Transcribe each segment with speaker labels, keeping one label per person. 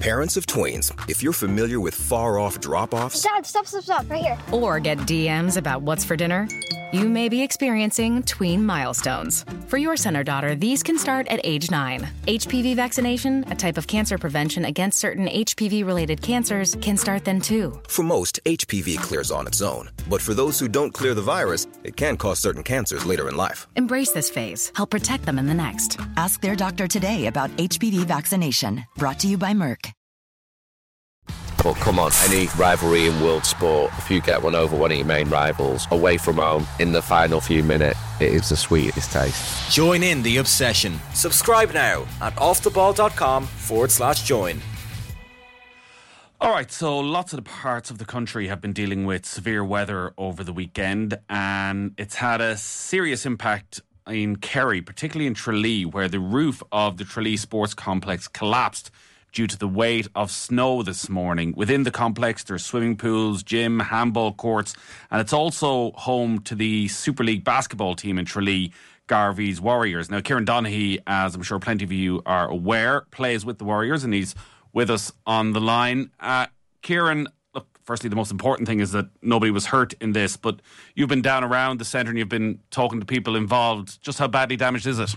Speaker 1: Parents of tweens, if you're familiar with far-off drop-offs...
Speaker 2: Dad, stop, right here.
Speaker 3: Or get DMs about what's for dinner, you may be experiencing tween milestones. For your son or daughter, these can start at age 9. HPV vaccination, a type of cancer prevention against certain HPV-related cancers, can start then too.
Speaker 1: For most, HPV clears on its own. But for those who don't clear the virus, it can cause certain cancers later in life.
Speaker 3: Embrace this phase. Help protect them in the next.
Speaker 4: Ask their doctor today about HPV vaccination. Brought to you by Merck.
Speaker 5: But come on, any rivalry in world sport, if you get one over one of your main rivals away from home in the final few minutes, it is the sweetest taste.
Speaker 6: Join in the obsession. Subscribe now at offtheball.com/join.
Speaker 7: All right, so lots of the parts of the country have been dealing with severe weather over the weekend, and it's had a serious impact in Kerry, particularly in Tralee, where the roof of the Tralee Sports Complex collapsed due to the weight of snow this morning. Within the complex, there's swimming pools, gym, handball courts, and it's also home to the Super League basketball team in Tralee, Garvey's Warriors. Now, Kieran Donaghy, as I'm sure plenty of you are aware, plays with the Warriors, and he's with us on the line. Kieran, look, firstly, the most important thing is that nobody was hurt in this, but you've been down around the centre and you've been talking to people involved. Just how badly damaged is it?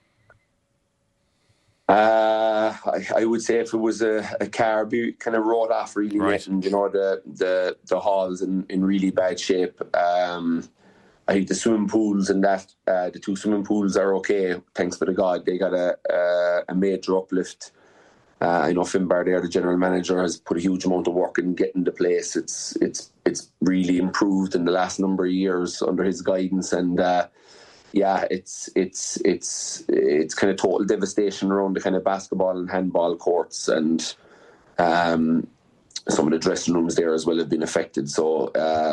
Speaker 8: I would say if it was a car, be kind of wrote off really,
Speaker 7: right.
Speaker 8: And the hall's in really bad shape. I think the swimming pools and that the two swimming pools are okay, thanks be to God. They got a major uplift. I know Finbar there, the general manager, has put a huge amount of work in getting the place. It's really improved in the last number of years under his guidance, and it's kind of total devastation around the kind of basketball and handball courts, and some of the dressing rooms there as well have been affected. So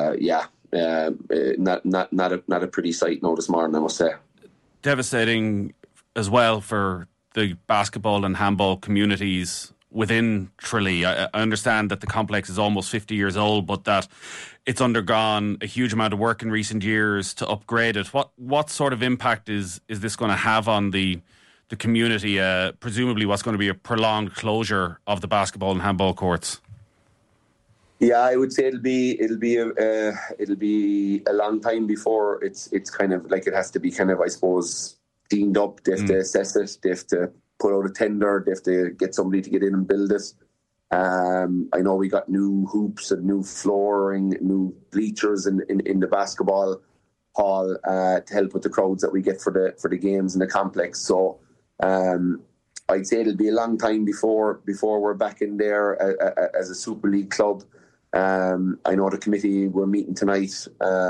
Speaker 8: not a pretty sight now this morning, I must say. Devastating
Speaker 7: as well for the basketball and handball communities within Tralee. I understand that the complex is almost 50 years old, but that it's undergone a huge amount of work in recent years to upgrade it. What sort of impact is this going to have on the community? Presumably what's going to be a prolonged closure of the basketball and handball courts?
Speaker 8: Yeah, I would say it'll be a long time before it's kind of like it has to be kind of, I suppose, cleaned up. They have to assess it. They have to put out a tender. They have to get somebody to get in and build it. I know we got new hoops and new flooring, new bleachers in the basketball hall to help with the crowds that we get for the games in the complex. So I'd say it'll be a long time before we're back in there as a Super League club. I know the committee, we're meeting tonight.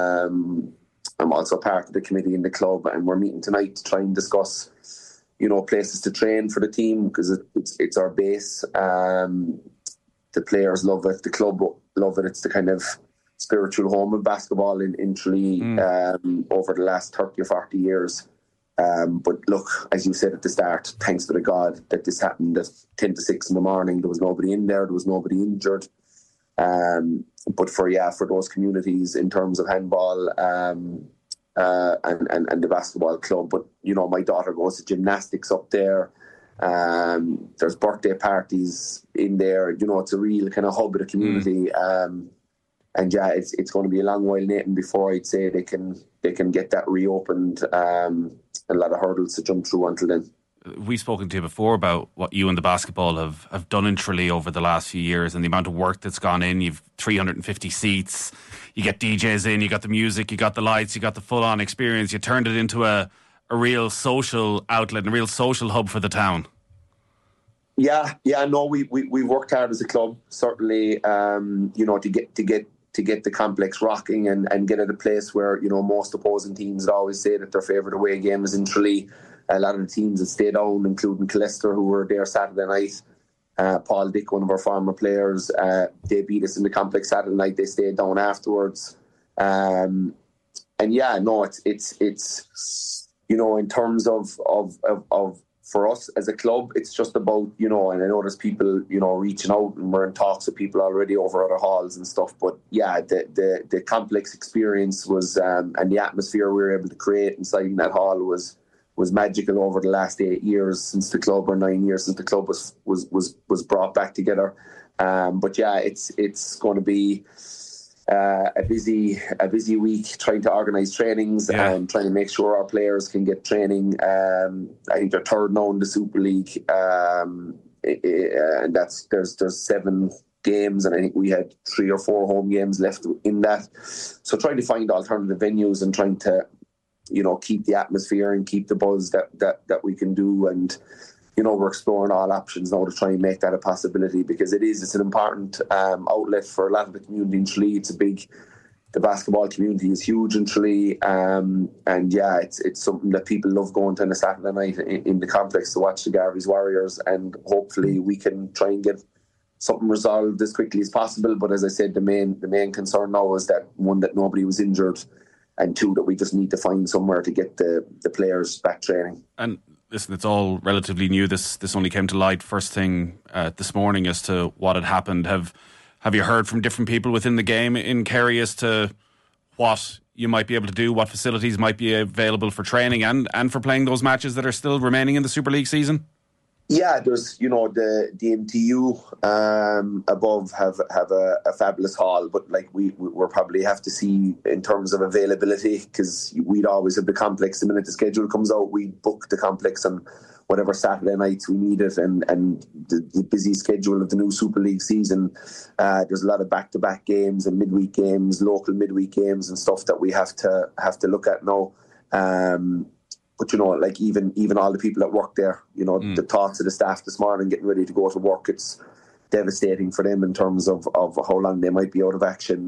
Speaker 8: I'm also part of the committee in the club, and we're meeting tonight to try and discuss, places to train for the team, because it's our base. The players love it, the club love it. It's the kind of spiritual home of basketball in Tralee over the last 30 or 40 years. But look, as you said at the start, thanks to God that this happened at 10 to 6 in the morning. There was nobody in there. There was nobody injured. But for those communities in terms of handball and the basketball club, but my daughter goes to gymnastics up there. There's birthday parties in there. It's a real kind of hub of the community. It's going to be a long while, Nathan, before I'd say they can get that reopened. A lot of hurdles to jump through until then.
Speaker 7: We've spoken to you before about what you and the basketball have done in Tralee over the last few years and the amount of work that's gone in. You've 350 seats, you get DJs in, you got the music, you got the lights, you got the full-on experience. You turned it into a real social outlet and a real social hub for the town.
Speaker 8: Yeah, no, we've worked hard as a club, certainly, to get the complex rocking and get at a place where, most opposing teams would always say that their favourite away game is in Tralee. A lot of the teams that stayed down, including Killester, who were there Saturday night. Paul Dick, one of our former players, they beat us in the complex Saturday night. They stayed down afterwards. It's in terms of for us as a club, it's just about, and I know there's people, reaching out, and we're in talks with people already over other halls and stuff. But the complex experience was, and the atmosphere we were able to create inside that hall was was magical over the last 8 years since the club, or 9 years since the club was brought back together. But yeah, it's going to be a busy week trying to organise trainings and trying to make sure our players can get training. I think they're third now in the Super League, and there's 7 games, and I think we had 3 or 4 home games left in that. So trying to find alternative venues and trying to, keep the atmosphere and keep the buzz that we can do. And we're exploring all options now to try and make that a possibility, because it's an important outlet for a lot of the community in Tralee. The basketball community is huge in Tralee, and yeah, it's something that people love going to on a Saturday night in the complex to watch the Garvey's Warriors, and hopefully we can try and get something resolved as quickly as possible. But as I said, the main concern now is that, one, that nobody was injured, and 2, that we just need to find somewhere to get the players back training. And
Speaker 7: listen, it's all relatively new. This only came to light first thing this morning as to what had happened. Have you heard from different people within the game in Kerry as to what you might be able to do, what facilities might be available for training and for playing those matches that are still remaining in the Super League season?
Speaker 8: Yeah, there's, the MTU above have a fabulous hall, but like we'll probably have to see in terms of availability, because we'd always have the complex. The minute the schedule comes out, we book the complex on whatever Saturday nights we need it, and the busy schedule of the new Super League season, there's a lot of back-to-back games and midweek games, local midweek games and stuff that we have to look at now. But like even all the people that work there, the thoughts of the staff this morning getting ready to go to work, it's devastating for them in terms of how long they might be out of action.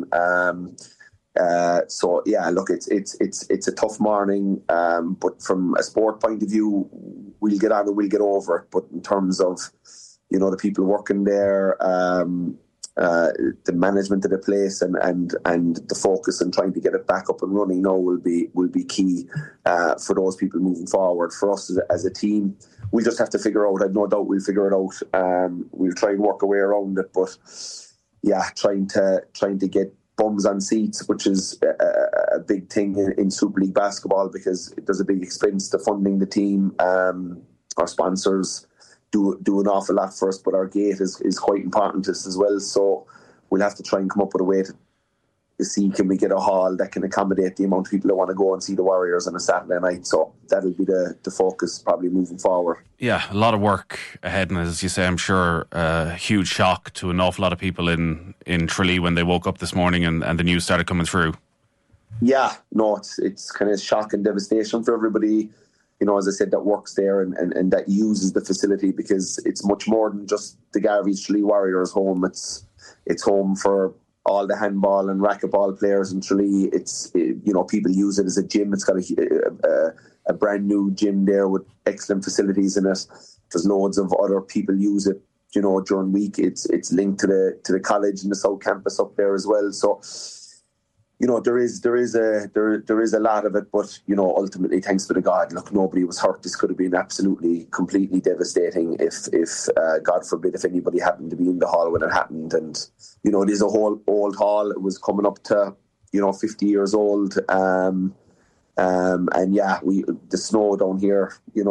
Speaker 8: So yeah, look, it's a tough morning, but from a sport point of view, we'll get on and we'll get over it. But in terms of the people working there, the management of the place and the focus on trying to get it back up and running now will be key for those people moving forward. For us as a team, we'll just have to figure out. I've no doubt we'll figure it out. We'll try and work our way around it, but yeah, trying to get bums on seats, which is a big thing in Super League basketball, because there's a big expense to funding the team. Our sponsors do an awful lot for us, but our gate is quite important to us as well. So we'll have to try and come up with a way to see, can we get a hall that can accommodate the amount of people that want to go and see the Warriors on a Saturday night. So that'll be the focus probably moving forward. Yeah, a lot of work ahead, and as you say, I'm sure a huge shock to an awful lot of people in Tralee when they woke up this morning and the news started coming through. Yeah, no, it's kind of shock and devastation for everybody, as I said, that works there and that uses the facility, because it's much more than just the Garvey's Tralee Warriors home. It's home for all the handball and racquetball players in Tralee. It's, people use it as a gym. It's got a brand new gym there with excellent facilities in it. There's loads of other people use it, during week. It's linked to the college and the South Campus up there as well. So, there is a lot of it, but ultimately, thanks be to God, look, nobody was hurt. This could have been absolutely, completely devastating if God forbid, if anybody happened to be in the hall when it happened. And it is a whole old hall. It was coming up to 50 years old, and yeah, the snow down here.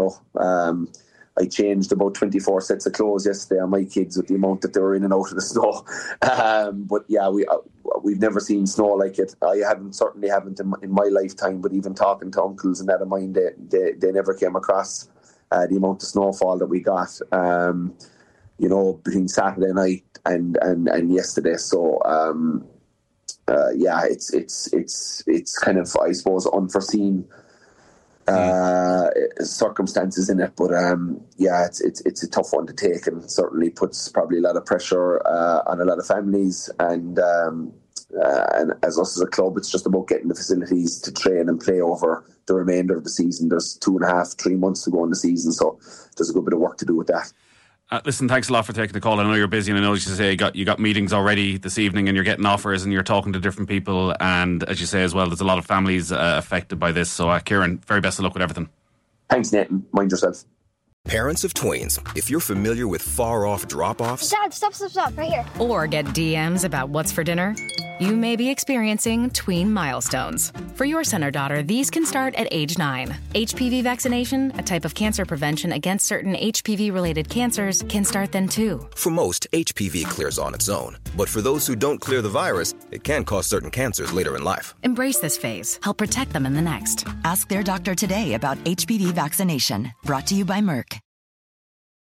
Speaker 8: I changed about 24 sets of clothes yesterday on my kids with the amount that they were in and out of the snow. But yeah, we've never seen snow like it. I certainly haven't in my lifetime, but even talking to uncles and that of mine, they never came across the amount of snowfall that we got, between Saturday night and yesterday. So, yeah, it's kind of, I suppose, unforeseen circumstances in it, but yeah, it's a tough one to take, and certainly puts probably a lot of pressure on a lot of families, and as us as a club, it's just about getting the facilities to train and play over the remainder of the season. There's 2.5-3 months to go in the season, so there's a good bit of work to do with that. Listen, thanks a lot for taking the call. I know you're busy, and I know, as you say, you got meetings already this evening, and you're getting offers, and you're talking to different people, and as you say as well, there's a lot of families affected by this. So, Kieran, very best of luck with everything. Thanks, Nathan. Mind yourself.
Speaker 1: Parents of twins, if you're familiar with far-off drop-offs...
Speaker 2: Dad, stop, right here.
Speaker 3: Or get DMs about what's for dinner... You may be experiencing tween milestones. For your son or daughter, these can start at age 9. HPV vaccination, a type of cancer prevention against certain HPV-related cancers, can start then too.
Speaker 1: For most, HPV clears on its own. But for those who don't clear the virus, it can cause certain cancers later in life.
Speaker 3: Embrace this phase. Help protect them in the next.
Speaker 4: Ask their doctor today about HPV vaccination. Brought to you by Merck.